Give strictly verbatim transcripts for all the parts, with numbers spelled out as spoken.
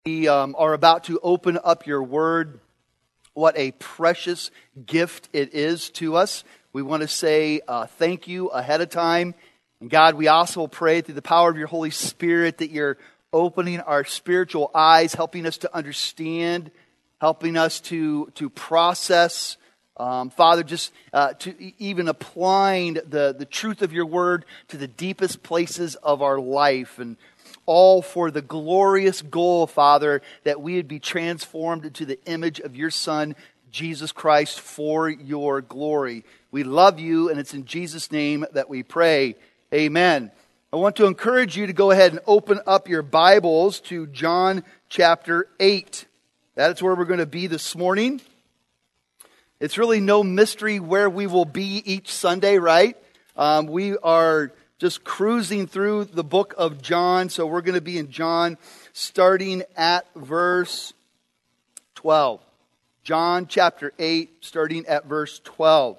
We um, are about to open up your word. What a precious gift it is to us. We want to say uh, thank you ahead of time. And God, we also pray through the power of your Holy Spirit that you're opening our spiritual eyes, helping us to understand, helping us to, to process. Um, Father, just uh, to even applying the, the truth of your word to the deepest places of our life, and all for the glorious goal, Father, that we would be transformed into the image of your Son, Jesus Christ, for your glory. We love you, and it's in Jesus' name that we pray. Amen. I want to encourage you to go ahead and open up your Bibles to John chapter eight. That's where we're going to be this morning. It's really no mystery where we will be each Sunday, right? Um, we are just cruising through the book of John. So we're going to be in John starting at verse twelve. John chapter eight, starting at verse twelve.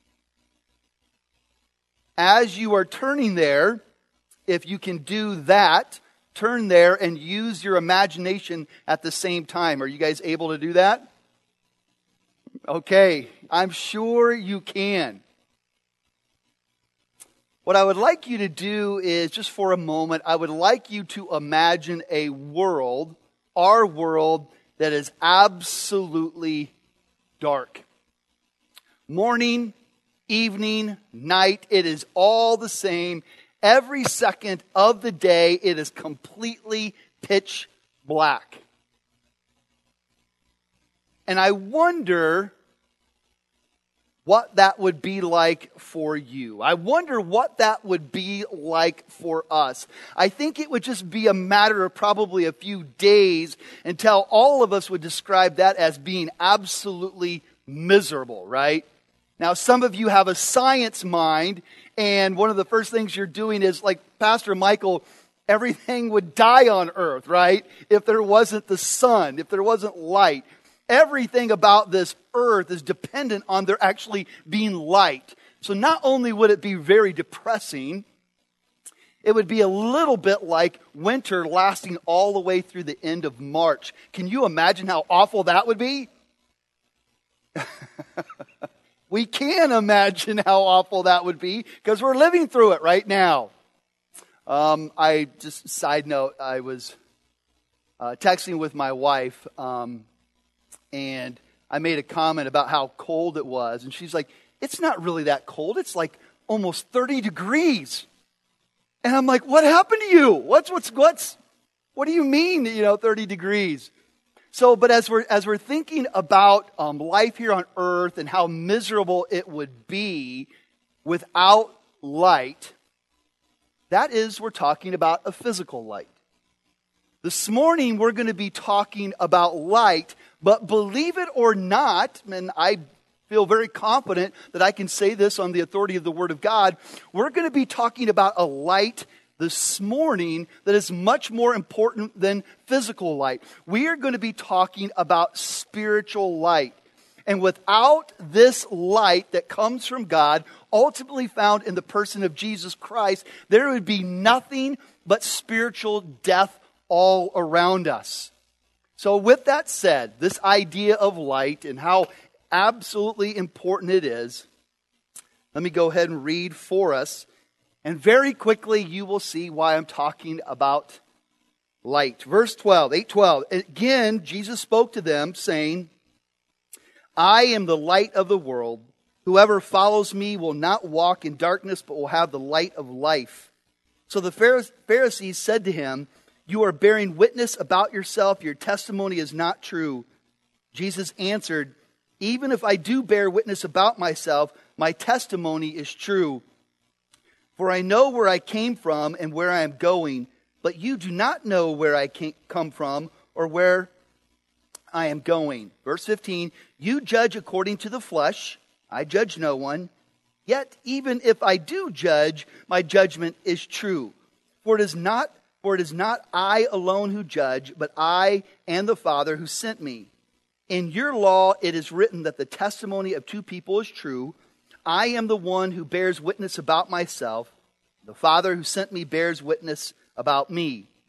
As you are turning there, if you can do that, turn there and use your imagination at the same time. Are you guys able to do that? Okay, I'm sure you can. What I would like you to do is, just for a moment, I would like you to imagine a world, our world, that is absolutely dark. Morning, evening, night, it is all the same. Every second of the day, it is completely pitch black. And I wonder what that would be like for you. I wonder what that would be like for us. I think it would just be a matter of probably a few days until all of us would describe that as being absolutely miserable, right? Now, some of you have a science mind, and one of the first things you're doing is, like Pastor Michael, everything would die on earth, right? If there wasn't the sun, if there wasn't light. Everything about this earth is dependent on there actually being light. So not only would it be very depressing, it would be a little bit like winter lasting all the way through the end of March. Can you imagine how awful that would be? We can imagine how awful that would be because we're living through it right now. Um, I just, side note, I was uh, texting with my wife, um, and I made a comment about how cold it was. And she's like, it's not really that cold. It's like almost thirty degrees. And I'm like, what happened to you? What's, what's, what's, what do you mean, you know, thirty degrees? So, but as we're, as we're thinking about um, life here on earth and how miserable it would be without light, that is, we're talking about a physical light. This morning, we're going to be talking about light, but believe it or not, and I feel very confident that I can say this on the authority of the Word of God, we're going to be talking about a light this morning that is much more important than physical light. We are going to be talking about spiritual light. And without this light that comes from God, ultimately found in the person of Jesus Christ, there would be nothing but spiritual death all around us. So with that said, this idea of light and how absolutely important it is, let me go ahead and read for us. And very quickly you will see why I'm talking about light. Verse twelve, eight twelve. Again, Jesus spoke to them saying, I am the light of the world. Whoever follows me will not walk in darkness, but will have the light of life. So the Pharisees said to him, you are bearing witness about yourself. Your testimony is not true. Jesus answered, even if I do bear witness about myself, my testimony is true. For I know where I came from and where I am going, but you do not know where I came, come from or where I am going. Verse fifteen, you judge according to the flesh. I judge no one. Yet even if I do judge, my judgment is true. For it is not For it is not I alone who judge, but I and the Father who sent me. In your law it is written that the testimony of two people is true. I am the one who bears witness about myself. The Father who sent me bears witness about me.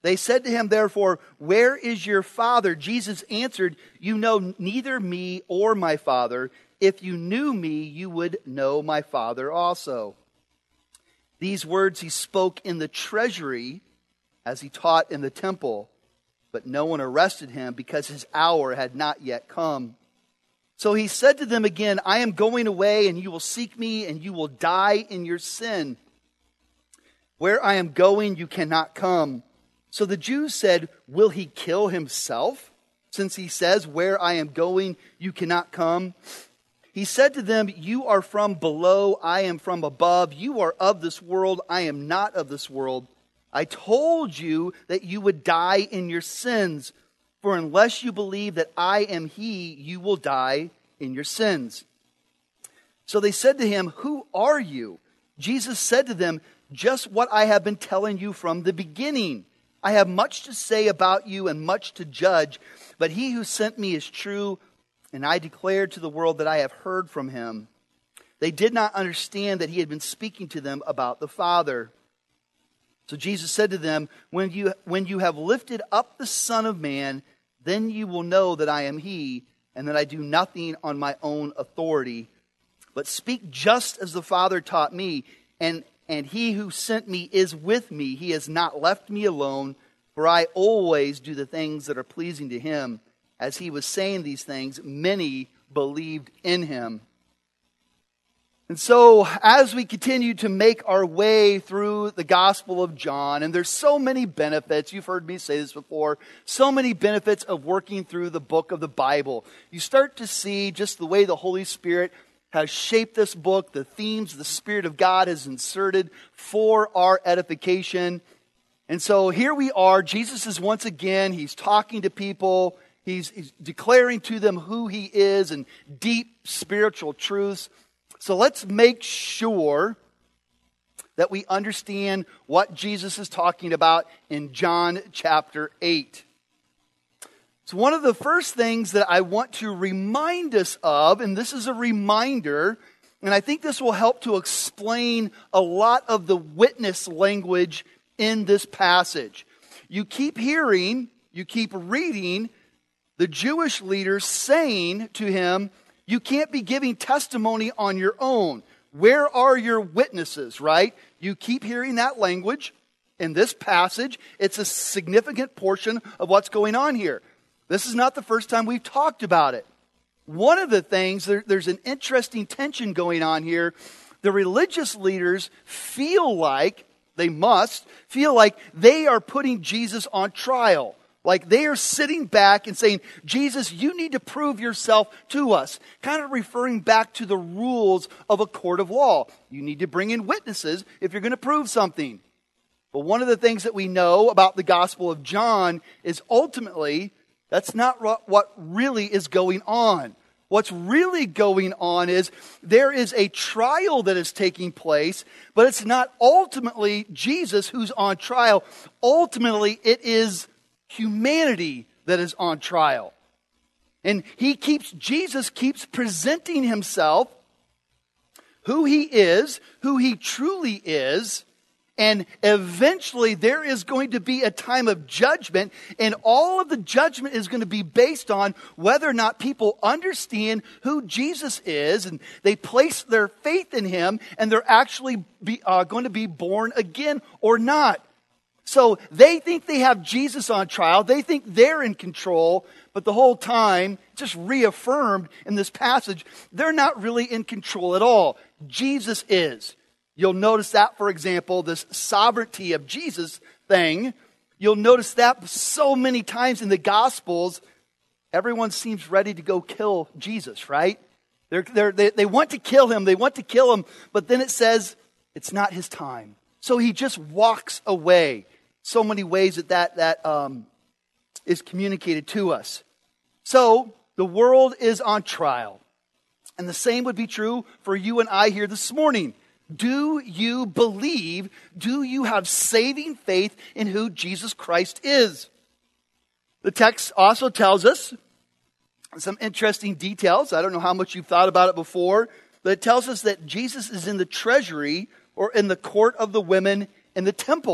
They said to him, therefore, where is your father? Jesus answered, you know neither me or my Father. If you knew me, you would know my Father also. These words he spoke in the treasury as he taught in the temple, but no one arrested him because his hour had not yet come. So he said to them again, I am going away, and you will seek me, and you will die in your sin. Where I am going, you cannot come. So the Jews said, will he kill himself, since he says, where I am going, you cannot come? He said to them, you are from below, I am from above. You are of this world, I am not of this world. I told you that you would die in your sins. For unless you believe that I am he, you will die in your sins. So they said to him, who are you? Jesus said to them, just what I have been telling you from the beginning. I have much to say about you and much to judge, but he who sent me is true, and I declared to the world that I have heard from him. They did not understand that he had been speaking to them about the Father. So Jesus said to them, when you, when you have lifted up the Son of Man, then you will know that I am he, and that I do nothing on my own authority, but speak just as the Father taught me, and, and he who sent me is with me. He has not left me alone, for I always do the things that are pleasing to him. As he was saying these things, many believed in him. And so, as we continue to make our way through the Gospel of John, and there's so many benefits, you've heard me say this before, so many benefits of working through the book of the Bible. You start to see just the way the Holy Spirit has shaped this book, the themes the Spirit of God has inserted for our edification. And so here we are, Jesus is once again, he's talking to people, he's, he's declaring to them who he is and deep spiritual truths. So let's make sure that we understand what Jesus is talking about in John chapter eight. So one of the first things that I want to remind us of, and this is a reminder, and I think this will help to explain a lot of the witness language in this passage. You keep hearing, you keep reading the Jewish leaders saying to him, you can't be giving testimony on your own. Where are your witnesses, right? You keep hearing that language in this passage. It's a significant portion of what's going on here. This is not the first time we've talked about it. One of the things, there, there's an interesting tension going on here. The religious leaders feel like, they must, feel like they are putting Jesus on trial. Like they are sitting back and saying, Jesus, you need to prove yourself to us. Kind of referring back to the rules of a court of law. You need to bring in witnesses if you're going to prove something. But one of the things that we know about the Gospel of John is ultimately, that's not what really is going on. What's really going on is there is a trial that is taking place, but it's not ultimately Jesus who's on trial. Ultimately, it is humanity that is on trial. And he keeps, Jesus keeps presenting himself, who he is, who he truly is, and eventually there is going to be a time of judgment, and all of the judgment is going to be based on whether or not people understand who Jesus is, and they place their faith in him, and they're actually be, uh, going to be born again or not. So they think they have Jesus on trial. They think they're in control. But the whole time, just reaffirmed in this passage, they're not really in control at all. Jesus is. You'll notice that, for example, this sovereignty of Jesus thing. You'll notice that so many times in the Gospels, everyone seems ready to go kill Jesus, right? They're, they're, they, they want to kill him. They want to kill him. But then it says, it's not his time. So he just walks away. So many ways that that, that um, is communicated to us. So the world is on trial. And the same would be true for you and I here this morning. Do you believe, do you have saving faith in who Jesus Christ is? The text also tells us some interesting details. I don't know how much you've thought about it before, but it tells us that Jesus is in the treasury or in the court of the women in the temple.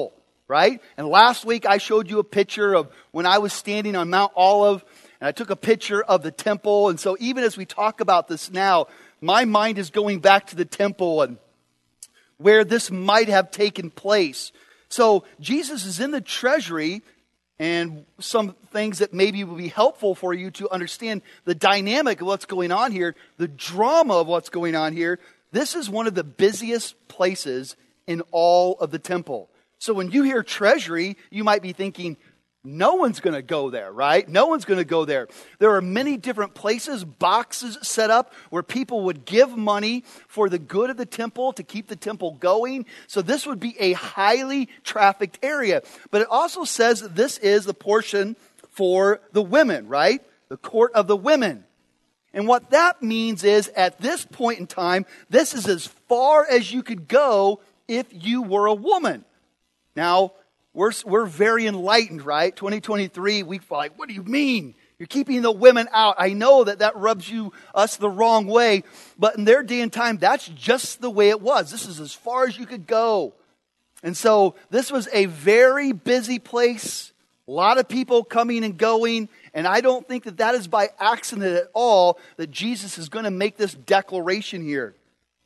right? And last week I showed you a picture of when I was standing on Mount Olive, and I took a picture of the temple. And so even as we talk about this now, my mind is going back to the temple and where this might have taken place. So Jesus is in the treasury, and some things that maybe will be helpful for you to understand the dynamic of what's going on here, the drama of what's going on here. This is one of the busiest places in all of the temple. So when you hear treasury, you might be thinking, no one's going to go there, right? No one's going to go there. There are many different places, boxes set up where people would give money for the good of the temple to keep the temple going. So this would be a highly trafficked area. But it also says that this is the portion for the women, right? The court of the women. And what that means is at this point in time, this is as far as you could go if you were a woman. Now, We're, we're very enlightened, right? twenty twenty-three, we feel like, what do you mean? You're keeping the women out. I know that that rubs you, us the wrong way, but in their day and time, that's just the way it was. This is as far as you could go. And so this was a very busy place, a lot of people coming and going, and I don't think that that is by accident at all that Jesus is going to make this declaration here.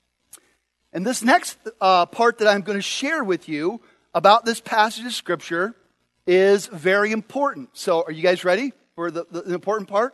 And this next uh, part that I'm going to share with you about this passage of Scripture is very important. So are you guys ready for the, the, the important part?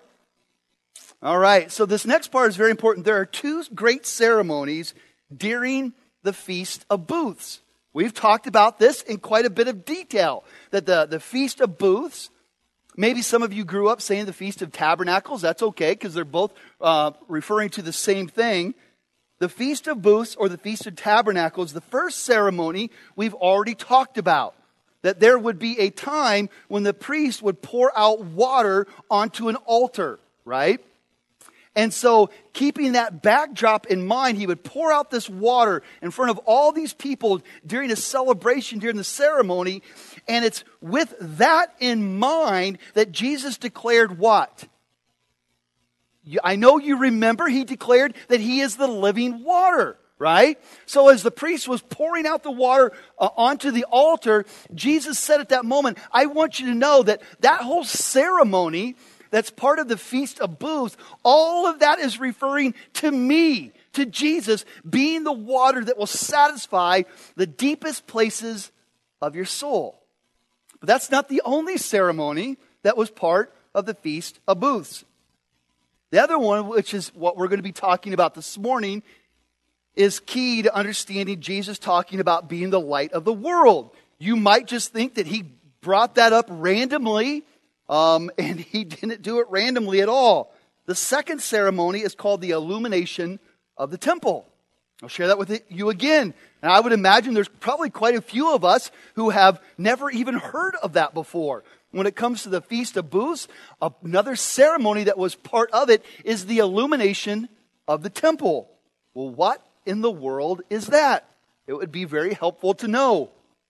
All right, so this next part is very important. There are two great ceremonies during the Feast of Booths. We've talked about this in quite a bit of detail. That the, the Feast of Booths, maybe some of you grew up saying the Feast of Tabernacles. That's okay, because they're both uh, referring to the same thing. The Feast of Booths or the Feast of Tabernacles, the first ceremony we've already talked about. That there would be a time when the priest would pour out water onto an altar, right? And so keeping that backdrop in mind, he would pour out this water in front of all these people during a celebration, during the ceremony. And it's with that in mind that Jesus declared what? I know you remember he declared that he is the living water, right? So as the priest was pouring out the water uh, onto the altar, Jesus said at that moment, I want you to know that that whole ceremony that's part of the Feast of Booths, all of that is referring to me, to Jesus, being the water that will satisfy the deepest places of your soul. But that's not the only ceremony that was part of the Feast of Booths. The other one, which is what we're going to be talking about this morning, is key to understanding Jesus talking about being the light of the world. You might just think that he brought that up randomly, um, and he didn't do it randomly at all. The second ceremony is called the illumination of the temple. I'll share that with you again. And I would imagine there's probably quite a few of us who have never even heard of that before. When it comes to the Feast of Booths, another ceremony that was part of it is the illumination of the temple. Well, what in the world is that? It would be very helpful to know.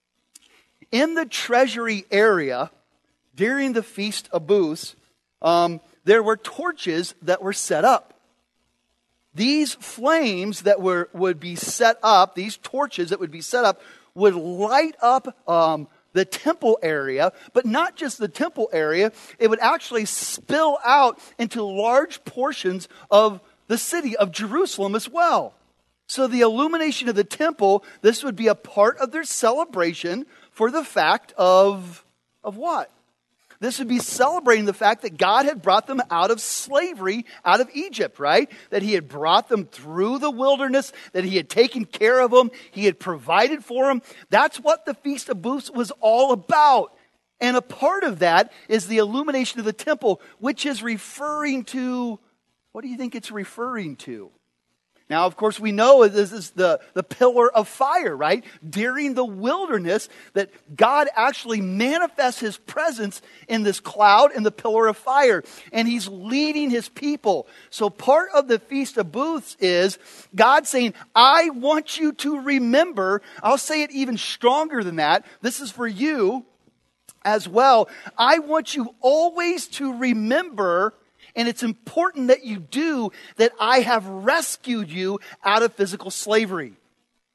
In the treasury area, during the Feast of Booths, um, there were torches that were set up. These flames that were would be set up, these torches that would be set up, would light up um the temple area, but not just the temple area. It would actually spill out into large portions of the city of Jerusalem as well. So the illumination of the temple, this would be a part of their celebration for the fact of, of what? This would be celebrating the fact that God had brought them out of slavery, out of Egypt, right? That he had brought them through the wilderness, that he had taken care of them, he had provided for them. That's what the Feast of Booths was all about. And a part of that is the illumination of the temple, which is referring to, what do you think it's referring to? Now, of course, we know this is the, the pillar of fire, right? During the wilderness, that God actually manifests his presence in this cloud and the pillar of fire. And he's leading his people. So part of the Feast of Booths is God saying, I want you to remember. I'll say it even stronger than that. This is for you as well. I want you always to remember, and it's important that you do, that I have rescued you out of physical slavery.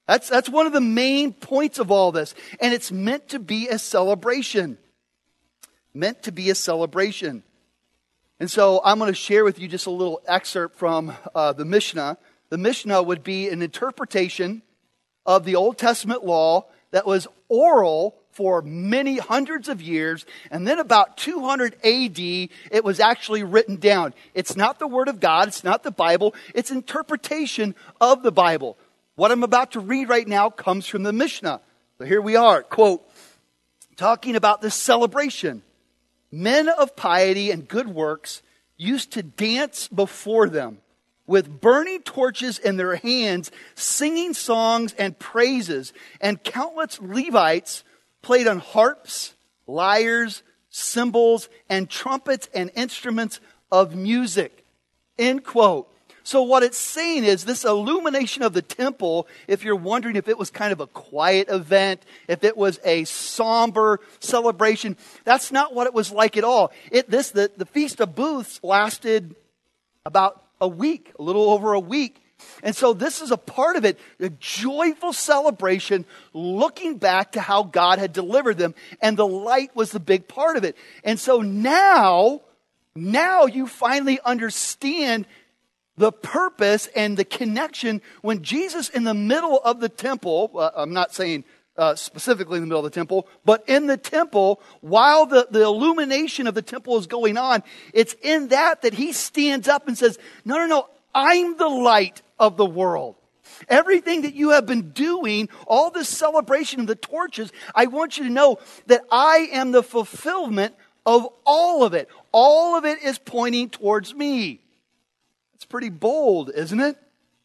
That's, that's one of the main points of all this. And it's meant to be a celebration. Meant to be a celebration. And so I'm going to share with you just a little excerpt from uh, the Mishnah. The Mishnah would be an interpretation of the Old Testament law that was oral for many hundreds of years. And then about two hundred A D, it was actually written down. It's not the Word of God. It's not the Bible. It's interpretation of the Bible. What I'm about to read right now comes from the Mishnah. So here we are, quote, talking about this celebration. Men of piety and good works used to dance before them with burning torches in their hands, singing songs and praises, and countless Levites played on harps, lyres, cymbals, and trumpets and instruments of music. End quote. So what it's saying is this illumination of the temple, if you're wondering if it was kind of a quiet event, if it was a somber celebration, that's not what it was like at all. It this the, the Feast of Booths lasted about a week, a little over a week. And so this is a part of it, a joyful celebration, looking back to how God had delivered them. And the light was the big part of it. And so now, now you finally understand the purpose and the connection when Jesus in the middle of the temple, uh, I'm not saying uh, specifically in the middle of the temple, but in the temple, while the, the illumination of the temple is going on, it's in that that he stands up and says, no, no, no, I'm the light of the world. Everything that you have been doing, all this celebration of the torches, I want you to know that I am the fulfillment of all of it. All of it is pointing towards me. It's pretty bold, isn't it?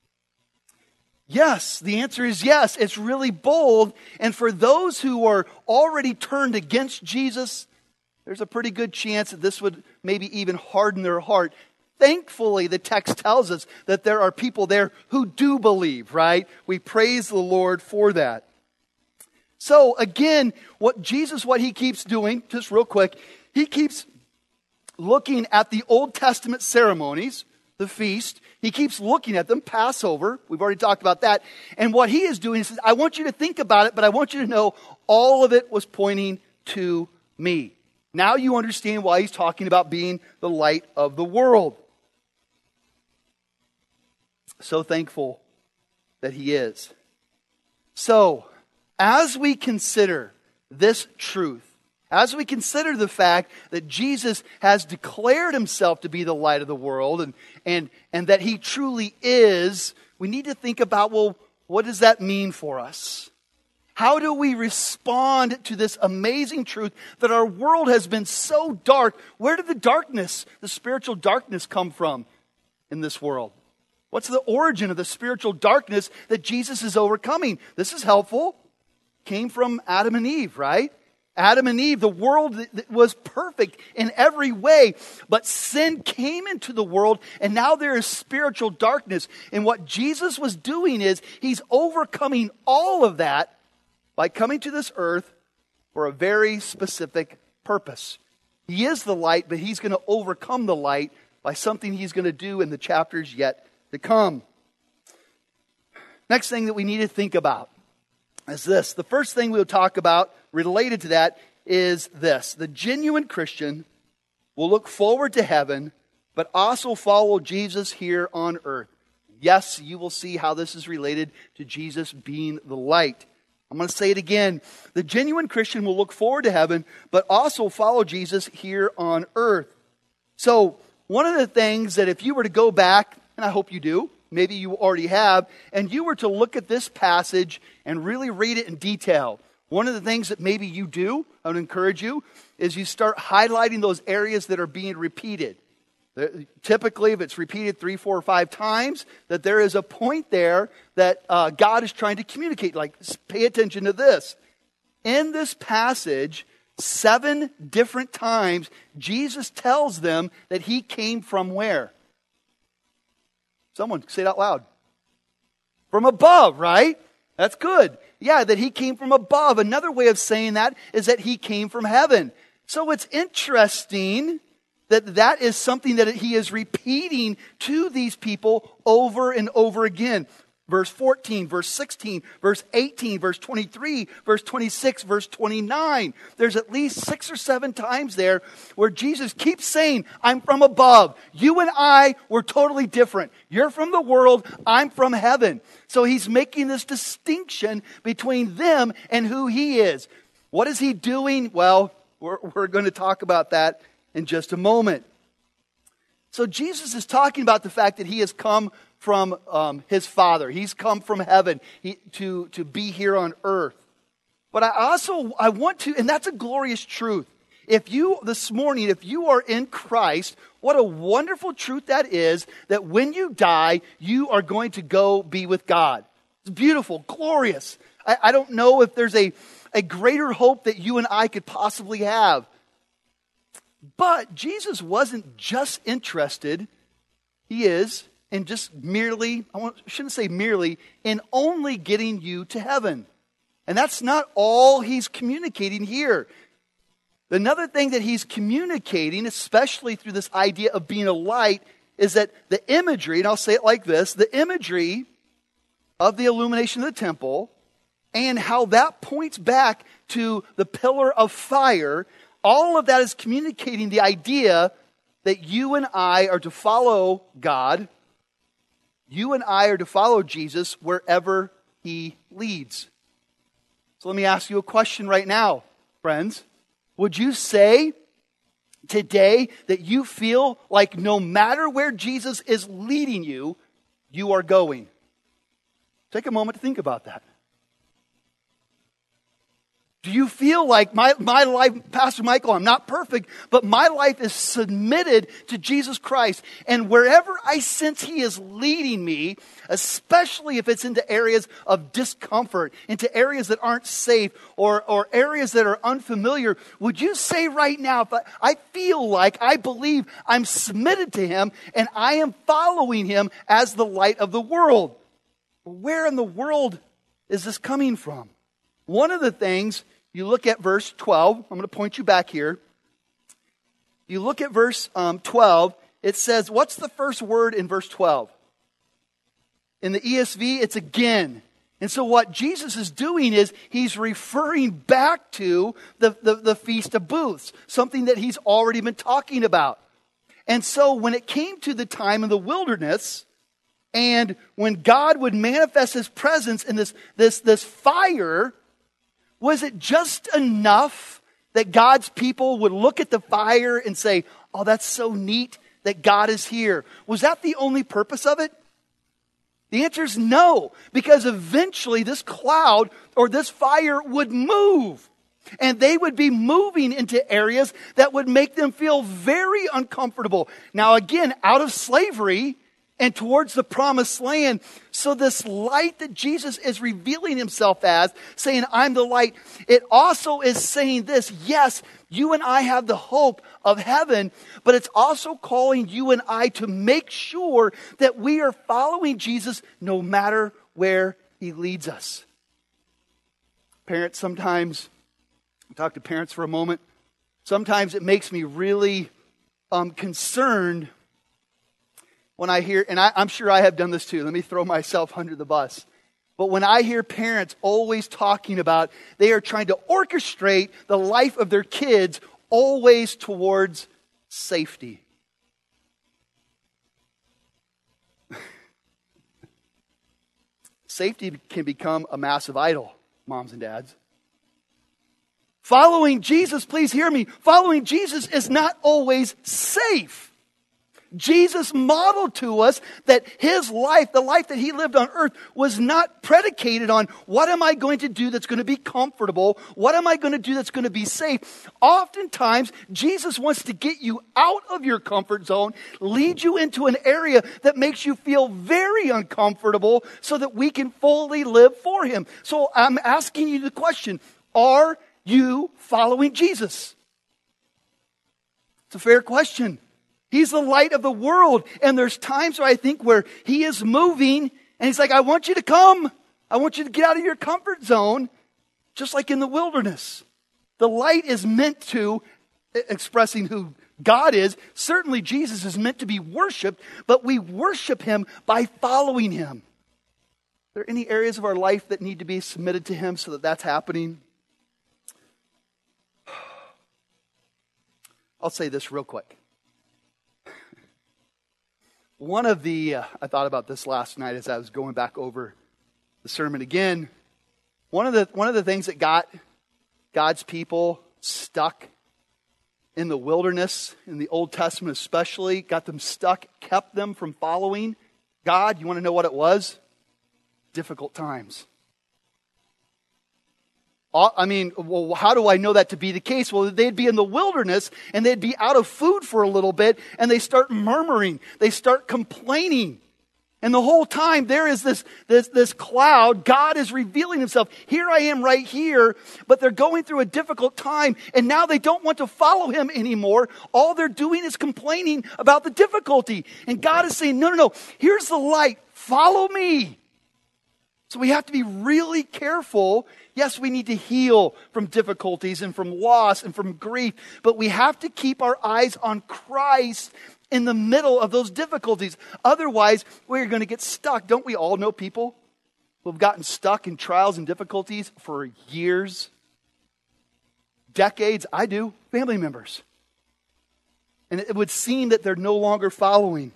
Yes, the answer is yes. It's really bold. And for those who are already turned against Jesus, there's a pretty good chance that this would maybe even harden their heart. Thankfully, the text tells us that there are people there who do believe, right? We praise the Lord for that. So again, what Jesus, what he keeps doing, just real quick, he keeps looking at the Old Testament ceremonies, the feast. He keeps looking at them, Passover. We've already talked about that. And what he is doing, he says, I want you to think about it, but I want you to know all of it was pointing to me. Now you understand why he's talking about being the light of the world. So thankful that he is. So, as we consider this truth, as we consider the fact that Jesus has declared himself to be the light of the world and, and, and that he truly is, we need to think about, well, what does that mean for us? How do we respond to this amazing truth that our world has been so dark? Where did the darkness, the spiritual darkness come from in this world? What's the origin of the spiritual darkness that Jesus is overcoming? This is helpful. Came from Adam and Eve, right? Adam and Eve, the world was perfect in every way, but sin came into the world and now there is spiritual darkness. And what Jesus was doing is he's overcoming all of that by coming to this earth for a very specific purpose. He is the light, but he's going to overcome the light by something he's going to do in the chapters yet to come. Next thing that we need to think about is this. The first thing we'll talk about related to that is this. The genuine Christian will look forward to heaven, but also follow Jesus here on earth. Yes, you will see how this is related to Jesus being the light. I'm going to say it again. The genuine Christian will look forward to heaven, but also follow Jesus here on earth. So, one of the things that if you were to go back, and I hope you do, maybe you already have, and you were to look at this passage and really read it in detail, one of the things that maybe you do, I would encourage you, is you start highlighting those areas that are being repeated. Typically, if it's repeated three, four, or five times, that there is a point there that uh, God is trying to communicate. Like, pay attention to this. In this passage, seven different times, Jesus tells them that he came from where? Someone say it out loud. From above, right? That's good. Yeah, that he came from above. Another way of saying that is that he came from heaven. So it's interesting that that is something that he is repeating to these people over and over again. verse fourteen, verse sixteen, verse eighteen, verse twenty-three, verse twenty-six, verse twenty-nine. There's at least six or seven times there where Jesus keeps saying, I'm from above. You and I were totally different. You're from the world, I'm from heaven. So he's making this distinction between them and who he is. What is he doing? Well, we're, we're going to talk about that in just a moment. So Jesus is talking about the fact that he has come from um, his Father. He's come from heaven he, to, to be here on earth. But I also, I want to, and that's a glorious truth. If you, this morning, if you are in Christ, what a wonderful truth that is, that when you die, you are going to go be with God. It's beautiful, glorious. I, I don't know if there's a, a greater hope that you and I could possibly have. But Jesus wasn't just interested, he is, in just merely, I shouldn't say merely, in only getting you to heaven. And that's not all he's communicating here. Another thing that he's communicating, especially through this idea of being a light, is that the imagery, and I'll say it like this, the imagery of the illumination of the temple and how that points back to the pillar of fire, all of that is communicating the idea that you and I are to follow God. You and I are to follow Jesus wherever he leads. So let me ask you a question right now, friends. Would you say today that you feel like no matter where Jesus is leading you, you are going? Take a moment to think about that. Do you feel like my, my life, Pastor Michael, I'm not perfect, but my life is submitted to Jesus Christ. And wherever I sense he is leading me, especially if it's into areas of discomfort, into areas that aren't safe or, or areas that are unfamiliar, would you say right now, if I, I feel like, I believe I'm submitted to him and I am following him as the light of the world? Where in the world is this coming from? One of the things, you look at verse twelve. I'm going to point you back here. You look at verse um, twelve. It says, what's the first word in verse twelve? In the E S V, it's again. And so what Jesus is doing is he's referring back to the, the, the Feast of Booths, something that he's already been talking about. And so when it came to the time in the wilderness, and when God would manifest his presence in this, this, this fire, was it just enough that God's people would look at the fire and say, oh, that's so neat that God is here? Was that the only purpose of it? The answer is no, because eventually this cloud or this fire would move. And they would be moving into areas that would make them feel very uncomfortable. Now again, out of slavery and towards the promised land. So this light that Jesus is revealing himself as, saying, I'm the light, it also is saying this, yes, you and I have the hope of heaven, but it's also calling you and I to make sure that we are following Jesus no matter where he leads us. Parents, sometimes, I'll talk to parents for a moment, sometimes it makes me really um, concerned when I hear, and I, I'm sure I have done this too, let me throw myself under the bus. But when I hear parents always talking about they are trying to orchestrate the life of their kids always towards safety. Safety can become a massive idol, moms and dads. Following Jesus, please hear me, following Jesus is not always safe. Jesus modeled to us that his life, the life that he lived on earth, was not predicated on what am I going to do that's going to be comfortable? What am I going to do that's going to be safe? Oftentimes, Jesus wants to get you out of your comfort zone, lead you into an area that makes you feel very uncomfortable so that we can fully live for him. So I'm asking you the question, are you following Jesus? It's a fair question. He's the light of the world. And there's times where I think where he is moving and he's like, I want you to come. I want you to get out of your comfort zone. Just like in the wilderness. The light is meant to, expressing who God is. Certainly Jesus is meant to be worshiped, but we worship him by following him. there any areas of our life that need to be submitted to Him so that that's happening? I'll say this real quick. One of the, uh, I thought about this last night as I was going back over the sermon again. One of the one of the things that got God's people stuck in the wilderness, in the Old Testament especially, got them stuck, kept them from following God. You want to know what it was? Difficult times. I mean, well, how do I know that to be the case? Well, they'd be in the wilderness and they'd be out of food for a little bit and they start murmuring. They start complaining. And the whole time there is this, this, this cloud. God is revealing Himself. Here I am right here, but they're going through a difficult time and now they don't want to follow Him anymore. All they're doing is complaining about the difficulty. And God is saying, no, no, no, here's the light. Follow me. So we have to be really careful. Yes, we need to heal from difficulties and from loss and from grief, but we have to keep our eyes on Christ in the middle of those difficulties. Otherwise, we're going to get stuck. Don't we all know people who have gotten stuck in trials and difficulties for years, decades? I do, family members. And it would seem that they're no longer following.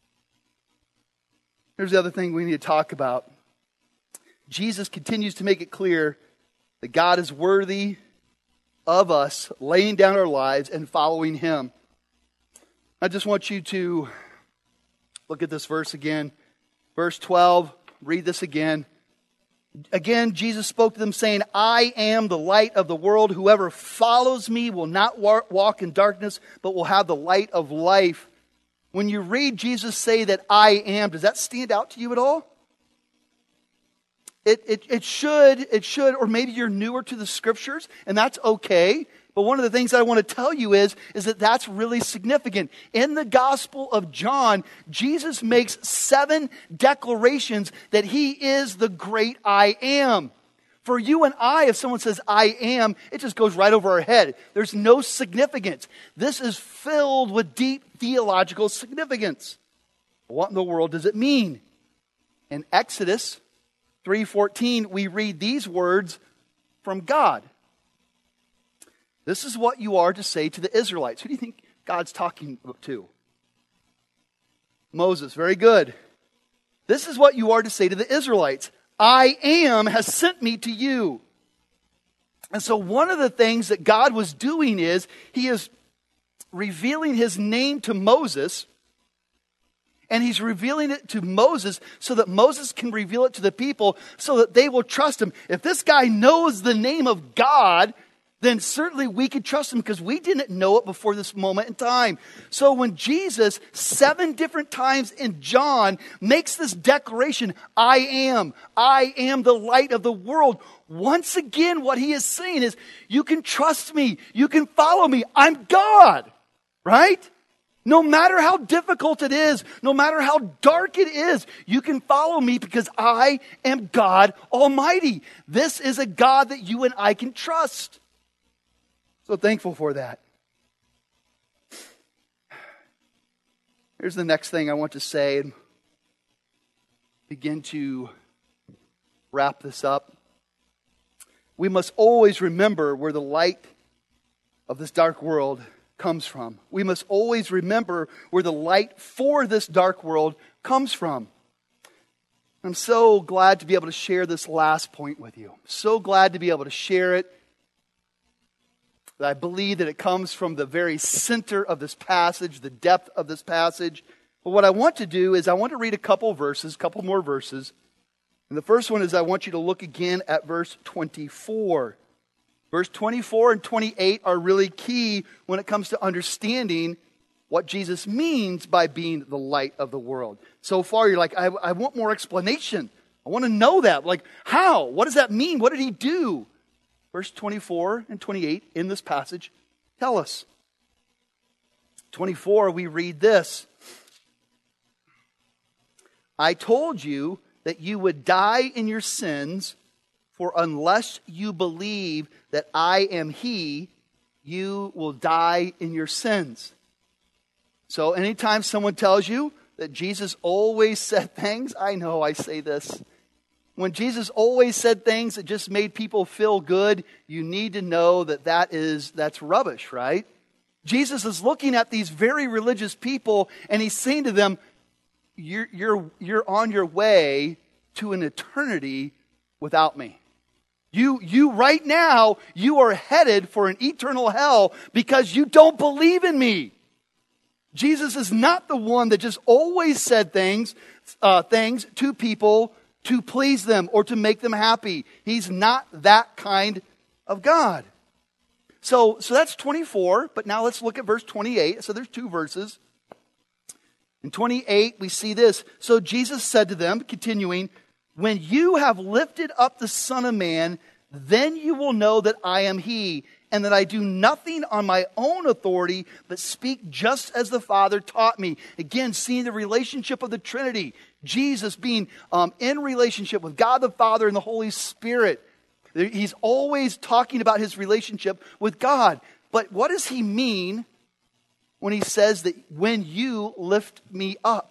Here's the other thing we need to talk about. Jesus continues to make it clear that God is worthy of us laying down our lives and following Him. I just want you to look at this verse again. Verse twelve, read this again. Again, Jesus spoke to them saying, I am the light of the world. Whoever follows me will not walk in darkness, but will have the light of life. When you read Jesus say that I am, does that stand out to you at all? It, it, it should, it should, or maybe you're newer to the Scriptures, and that's okay. But one of the things I want to tell you is, is that that's really significant. In the Gospel of John, Jesus makes seven declarations that He is the great I am. For you and I, if someone says I am, it just goes right over our head. There's no significance. This is filled with deep theological significance. What in the world does it mean? In Exodus three fourteen, we read these words from God. This is what you are to say to the Israelites. Who do you think God's talking to? Moses. Very good. This is what you are to say to the Israelites. I am has sent me to you. And so one of the things that God was doing is He is revealing His name to Moses. And He's revealing it to Moses so that Moses can reveal it to the people so that they will trust Him. If this guy knows the name of God, then certainly we could trust Him because we didn't know it before this moment in time. So when Jesus, seven different times in John, makes this declaration, I am, I am the light of the world. Once again, what He is saying is, you can trust me, you can follow me, I'm God, right? No matter how difficult it is, no matter how dark it is, you can follow me because I am God Almighty. This is a God that you and I can trust. So thankful for that. Here's the next thing I want to say and begin to wrap this up. We must always remember where the light of this dark world comes from. We must always remember where the light for this dark world comes from. I'm so glad to be able to share this last point with you. So glad to be able to share it. I believe that it comes from the very center of this passage, the depth of this passage. But what I want to do is I want to read a couple verses, a couple more verses. And the first one is I want you to look again at verse twenty-four. Verse twenty-four and twenty-eight are really key when it comes to understanding what Jesus means by being the light of the world. So far, you're like, I, I want more explanation. I want to know that. Like, how? What does that mean? What did He do? Verse twenty-four and twenty-eight in this passage tell us. twenty-four, we read this. I told you that you would die in your sins, for unless you believe that I am He, you will die in your sins. So anytime someone tells you that Jesus always said things, I know I say this, when Jesus always said things that just made people feel good, you need to know that that is, that's rubbish, right? Jesus is looking at these very religious people and he's saying to them, you're, you're, you're on your way to an eternity without me. You, you right now, you are headed for an eternal hell because you don't believe in me. Jesus is not the one that just always said things, uh, things to people to please them or to make them happy. He's not that kind of God. So, so that's twenty-four, but now let's look at verse twenty-eight. So there's two verses. In twenty-eight, we see this. So Jesus said to them, continuing, when you have lifted up the Son of Man, then you will know that I am He, and that I do nothing on my own authority, but speak just as the Father taught me. Again, seeing the relationship of the Trinity. Jesus being um, in relationship with God the Father and the Holy Spirit. He's always talking about his relationship with God. But what does he mean when he says that when you lift me up?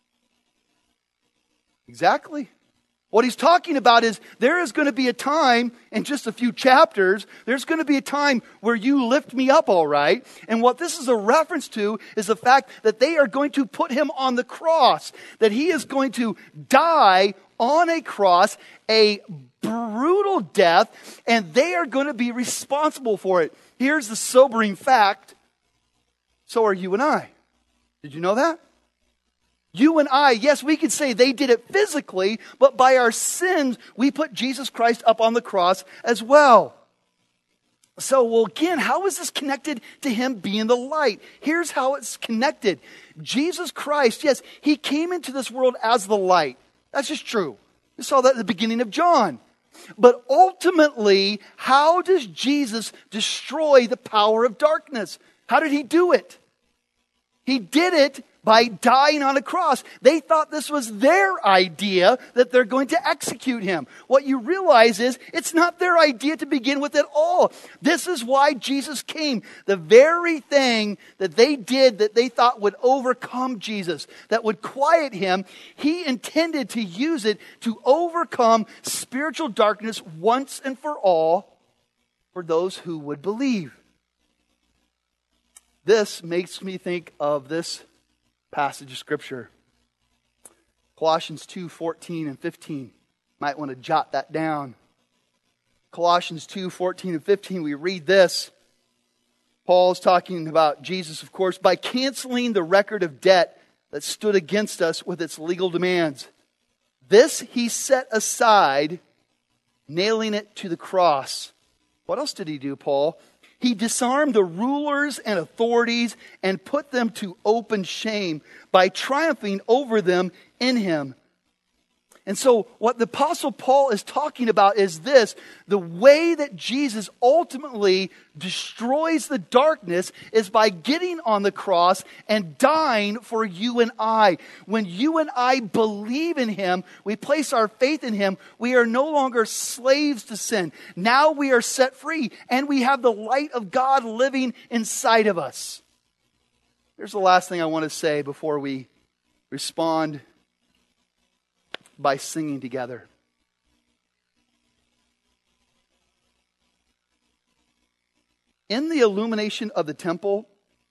Exactly. What he's talking about is there is going to be a time in just a few chapters, there's going to be a time where you lift me up, all right? And what this is a reference to is the fact that they are going to put him on the cross, that he is going to die on a cross, a brutal death, and they are going to be responsible for it. Here's the sobering fact. So are you and I. Did you know that? You and I, yes, we could say they did it physically, but by our sins, we put Jesus Christ up on the cross as well. So, well, again, how is this connected to him being the light? Here's how it's connected. Jesus Christ, yes, he came into this world as the light. That's just true. We saw that at the beginning of John. But ultimately, how does Jesus destroy the power of darkness? How did he do it? He did it by dying on a cross. They thought this was their idea that they're going to execute him. What you realize is it's not their idea to begin with at all. This is why Jesus came. The very thing that they did that they thought would overcome Jesus, that would quiet him, he intended to use it to overcome spiritual darkness once and for all for those who would believe. This makes me think of this passage of Scripture. Colossians two, fourteen and fifteen. Might want to jot that down. Colossians two, fourteen and fifteen, we read this. Paul's talking about Jesus, of course, by canceling the record of debt that stood against us with its legal demands. This he set aside, nailing it to the cross. What else did he do, Paul? He disarmed the rulers and authorities and put them to open shame by triumphing over them in him. And so what the Apostle Paul is talking about is this. The way that Jesus ultimately destroys the darkness is by getting on the cross and dying for you and I. When you and I believe in him, we place our faith in him, we are no longer slaves to sin. Now we are set free and we have the light of God living inside of us. Here's the last thing I want to say before we respond by singing together. In the illumination of the temple,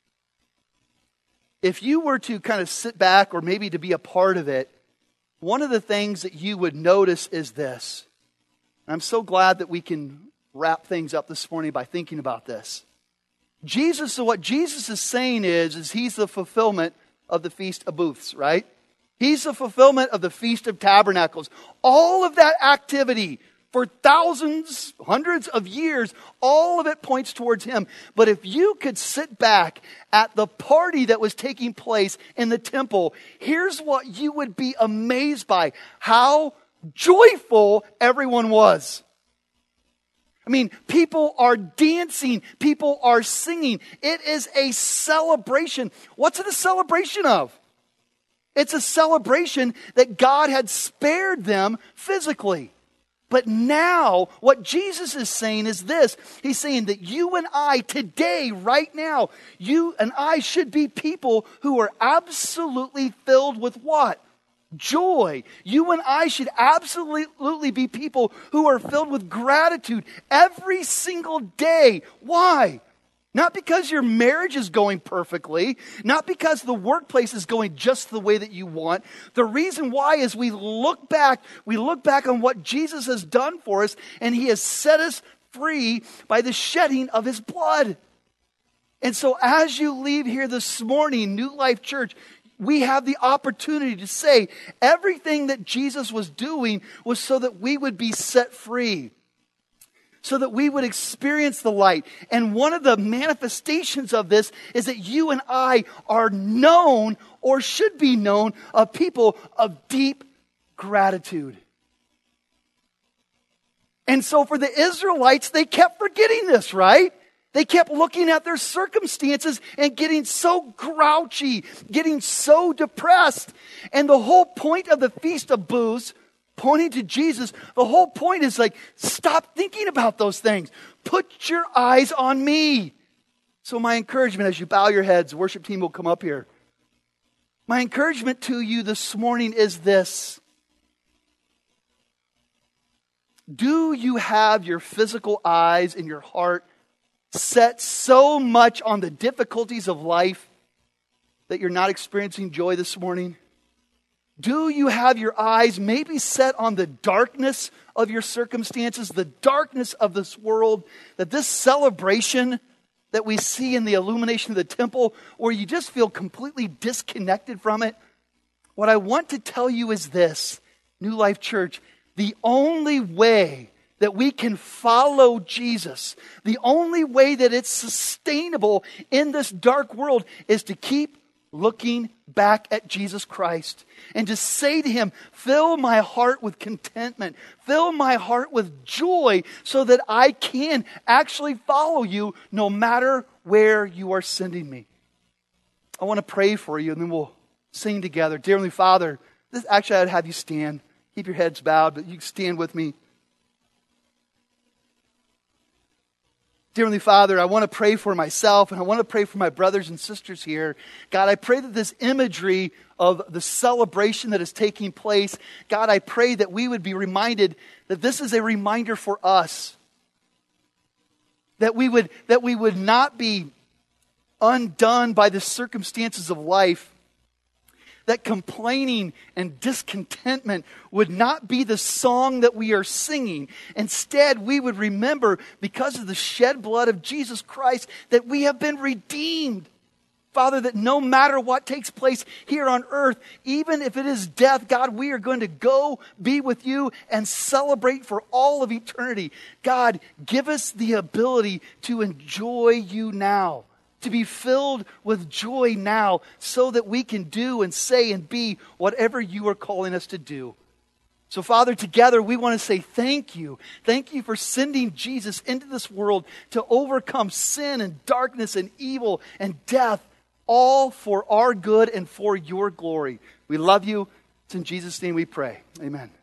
if you were to kind of sit back or maybe to be a part of it, one of the things that you would notice is this. I'm so glad that we can wrap things up this morning by thinking about this. Jesus, so what Jesus is saying is, is he's the fulfillment of the Feast of Booths, right? He's the fulfillment of the Feast of Tabernacles. All of that activity for thousands, hundreds of years, all of it points towards him. But if you could sit back at the party that was taking place in the temple, here's what you would be amazed by. How joyful everyone was. I mean, people are dancing. People are singing. It is a celebration. What's it a celebration of? It's a celebration that God had spared them physically. But now, what Jesus is saying is this. He's saying that you and I today, right now, you and I should be people who are absolutely filled with what? joy. You and I should absolutely be people who are filled with gratitude every single day. Why? Not because your marriage is going perfectly, not because the workplace is going just the way that you want. The reason why is we look back, we look back on what Jesus has done for us, and He has set us free by the shedding of His blood. And so as you leave here this morning, New Life Church, we have the opportunity to say everything that Jesus was doing was so that we would be set free, so that we would experience the light. And one of the manifestations of this is that you and I are known, or should be known, of people of deep gratitude. And so for the Israelites, they kept forgetting this, right? They kept looking at their circumstances and getting so grouchy, getting so depressed. And the whole point of the Feast of Booths, pointing to Jesus, the whole point is like, stop thinking about those things. Put your eyes on me. So my encouragement, as you bow your heads, the worship team will come up here. My encouragement to you this morning is this. Do you have your physical eyes and your heart set so much on the difficulties of life that you're not experiencing joy this morning? Do you have your eyes maybe set on the darkness of your circumstances, the darkness of this world, that this celebration that we see in the illumination of the temple, or you just feel completely disconnected from it? What I want to tell you is this, New Life Church, the only way that we can follow Jesus, the only way that it's sustainable in this dark world is to keep looking back at Jesus Christ and to say to Him, fill my heart with contentment, fill my heart with joy so that I can actually follow you no matter where you are sending me. I want to pray for you and then we'll sing together. Dear Heavenly Father, this, actually I'd have you stand. Keep your heads bowed, but you can stand with me. Dear Heavenly Father, I want to pray for myself and I want to pray for my brothers and sisters here. God, I pray that this imagery of the celebration that is taking place, God, I pray that we would be reminded that this is a reminder for us. That we would, that we would not be undone by the circumstances of life. That complaining and discontentment would not be the song that we are singing. Instead, we would remember, because of the shed blood of Jesus Christ, that we have been redeemed. Father, that no matter what takes place here on earth, even if it is death, God, we are going to go be with you and celebrate for all of eternity. God, give us the ability to enjoy you now, to be filled with joy now so that we can do and say and be whatever you are calling us to do. So Father, together we want to say thank you. Thank you for sending Jesus into this world to overcome sin and darkness and evil and death, all for our good and for your glory. We love you. It's in Jesus' name we pray. Amen.